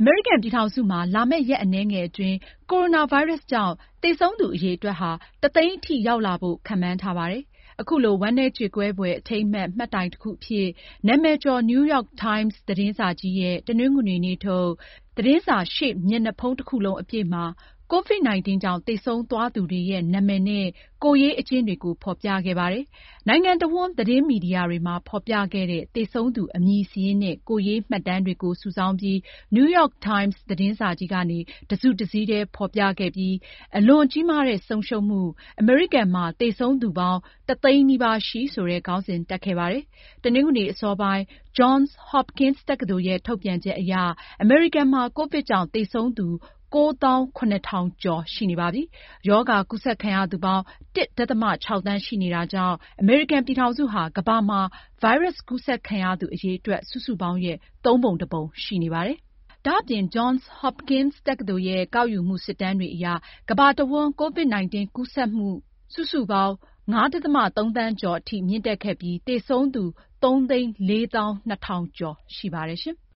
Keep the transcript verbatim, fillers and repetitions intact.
အမေရိကန်ပြည်ထောင်စုမှာလာမယ့်ရက်အနည်းငယ်အတွင်း ကိုရိုနာဗိုင်းရပ်စ်ကြောင့်သေဆုံးသူအရေအတွက်ဟာတသိန်းအထိရောက်လာဖို့ခန့်မှန်းထားပါတယ်။ အခုလိုဝမ်းနည်းကြေကွဲဖွယ်အထိမ်းအမှတ်မှတ်တိုင်တခုအဖြစ်နာမည်ကျော် New York Times သတင်းစာကြီးရဲ့ တနင်္ဂနွေနေ့ထုတ် သတင်းစာရှေ့မျက်နှာဖုံးတခုလုံးအပြည့်မှာ ကိုဗစ် ၁၉ ကြောင့်သေဆုံးသွားသူတွေရဲ့နာမည်နဲ့ ကိုယ်ရေးအကျဉ်းတွေကို ဖေါ်ပြခဲ့ပါတယ်။ နိုင်ငံတဝန်းသတင်းမီဒီယာတွေမှာဖေါ်ပြခဲ့တဲ့ သေဆုံးသူအမည်စာရင်းနဲ့ ကိုယ်ရေးမှတ်တမ်းတွေကို စုဆောင်းပြီး New York Times သတင်းစာကြီးကနေ တစုတစည်းတည်းဖေါ်ပြခဲ့ပြီး အလွန်ကြီးမားတဲ့ဆုံးရှုံးမှု၊ အမေရိကန်မှာသေဆုံးသူပေါင်း တသိန်းနီးပါးရှိဆိုတဲ့ ခေါင်းစဉ်တပ်ခဲ့ပါတယ်။ တနင်္ဂနွေအစောပိုင်း Johns Hopkins တက္ကသိုလ်ရဲ့ ထုတ်ပြန်ချက်အရ အမေရိကန်မှာ ကိုဗစ်ကြောင့်သေဆုံးသူ ကိုးသောင်း ခုနှစ်ထောင်ကျော်ရှိနေပါပြီ။ ရောဂါကူးစက်ခံရသူပေါင်း ၁ ဒသမ ၆ သန်းရှိနေတာကြောင့် အမေရိကန်ပြည်ထောင်စုဟာ ကမ္ဘာမှာ ဗိုင်းရပ်စ်ကူးစက်ခံရသူအရေအတွက် စုစုပေါင်းရဲ့ သုံးပုံတပုံရှိနေပါတယ်။ ဒါအပြင် Johns Hopkins တက္ကသိုလ်ရဲ့ ကောက်ယူမှုစစ်တမ်းတွေအရ ကမ္ဘာတဝန်း ကိုဗစ် ၁၉ ကူးစက်မှု စုစုပေါင်း ၅ ဒသမ သုံး သန်းကျော်အထိမြင့်တက်ခဲ့ပြီး သေဆုံးသူ သုံးသိန်း လေးသောင်း နှစ်ထောင်ကျော်ရှိပါတယ်ရှင်။